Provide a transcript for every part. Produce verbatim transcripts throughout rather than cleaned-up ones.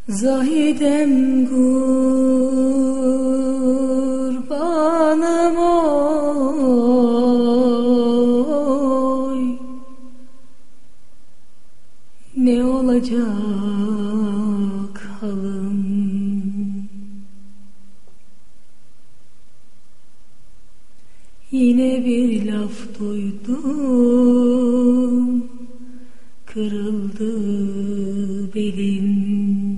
Zahidem kurbanım oy, ne olacak halım? Yine bir laf duydum, kırıldı belim.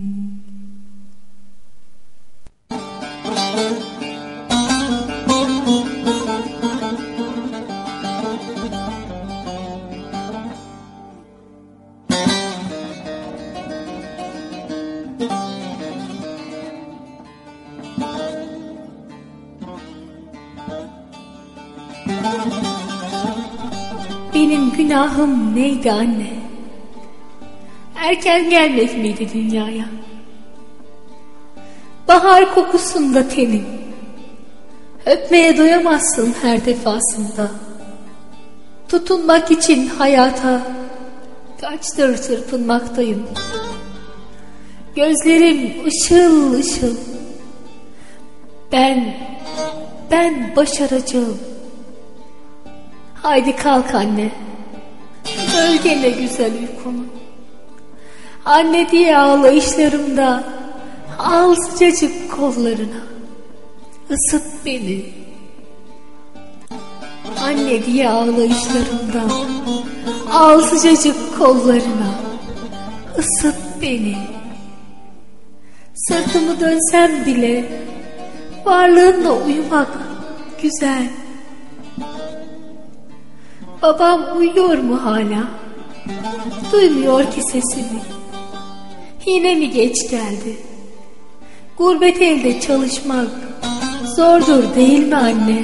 Benim günahım neydi anne? Erken gelmek miydi dünyaya? Bahar kokusunda tenin, öpmeye doyamazsın her defasında. Tutunmak için hayata kaçtır çırpınmaktayım. Gözlerim ışıl ışıl. Ben, ben başaracağım. Haydi kalk anne, gölgene güzel uykunu. Anne diye ağlayışlarımda al sıcacık kollarına, ısıt beni. Anne diye ağlayışlarımda al sıcacık kollarına, ısıt beni. Sırtımı dönsem bile varlığınla uyumak güzel. Babam uyuyor mu hala? Duymuyor ki sesimi. Yine mi geç geldi? Gurbet elde çalışmak zordur değil mi anne?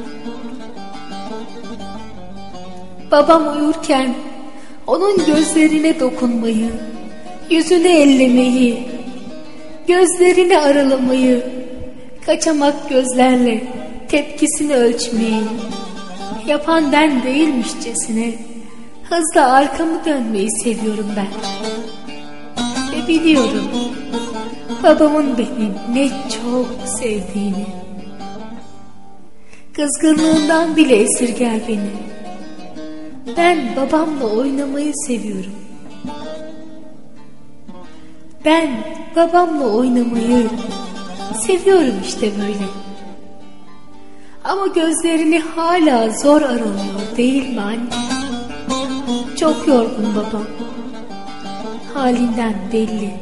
Babam uyurken onun gözlerine dokunmayı, yüzünü ellemeyi, gözlerini aralamayı, kaçamak gözlerle tepkisini ölçmeyi yapan ben değilmişçesine hızla arkamı dönmeyi seviyorum ben. Ve biliyorum babamın beni ne çok sevdiğini. Kızgınlığından bile esirger beni. Ben babamla oynamayı seviyorum. Ben babamla oynamayı seviyorum işte böyle. Ama gözlerini hala zor aralıyor değil mi anne? Çok yorgun babam. Halinden belli.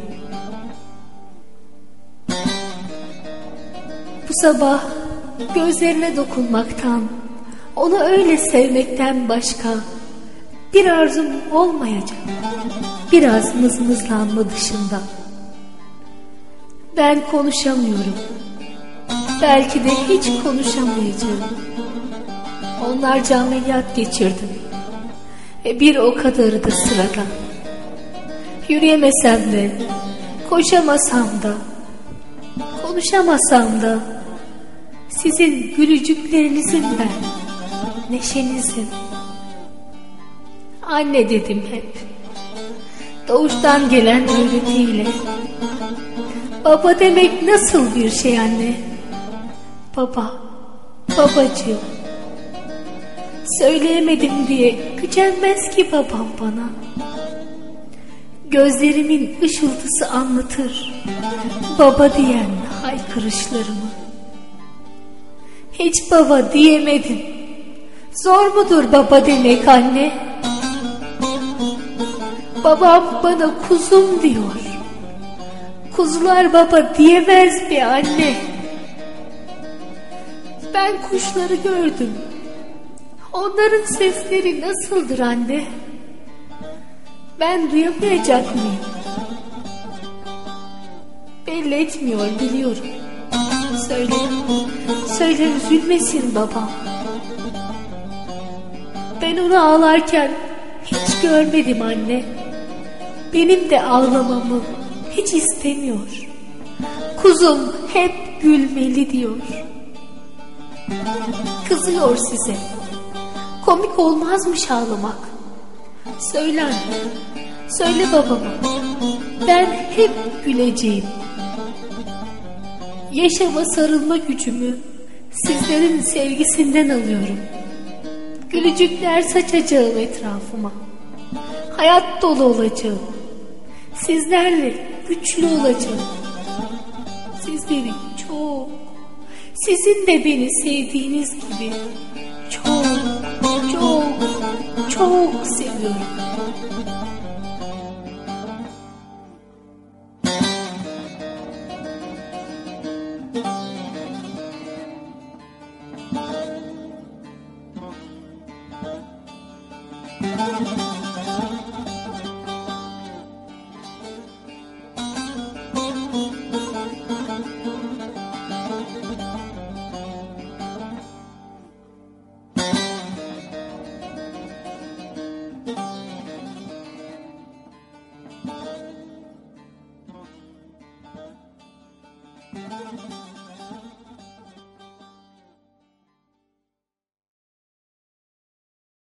Bu sabah gözlerine dokunmaktan, onu öyle sevmekten başka bir arzum olmayacak. Biraz mızmızlanma dışında. Ben konuşamıyorum. Belki de hiç konuşamayacağım. Onlarca ameliyat geçirdim. Ve bir o kadarı da sıradan. Yürüyemesem de, koşamasam da, konuşamasam da, sizin gülücüklerinizim ben, neşenizim. Anne dedim hep, doğuştan gelen öğretiyle. Baba demek nasıl bir şey anne? Baba, babacığım. Söyleyemedim diye gücenmez ki babam bana. Gözlerimin ışıltısı anlatır baba diyen haykırışlarımı. Hiç baba diyemedim. Zor mudur baba demek anne? Babam bana kuzum diyor. Kuzular baba diyemez bir anne. Ben kuşları gördüm. Onların sesleri nasıldır anne? Ben duyamayacak mıyım? Belli etmiyor biliyorum. Söyle, söyle üzülmesin babam. Ben onu ağlarken hiç görmedim anne. Benim de ağlamamı hiç istemiyor. Kuzum hep gülmeli diyor. Kızıyor size. Komik olmazmış ağlamak. Söyle anne, söyle babama. Ben hep güleceğim. Yaşama sarılma gücümü sizlerin sevgisinden alıyorum. Gülücükler saçacağım etrafıma. Hayat dolu olacağım. Sizlerle güçlü olacağım. Sizleri çok, sizin de beni sevdiğiniz gibi çok, çok, çok seviyorum. Thank you.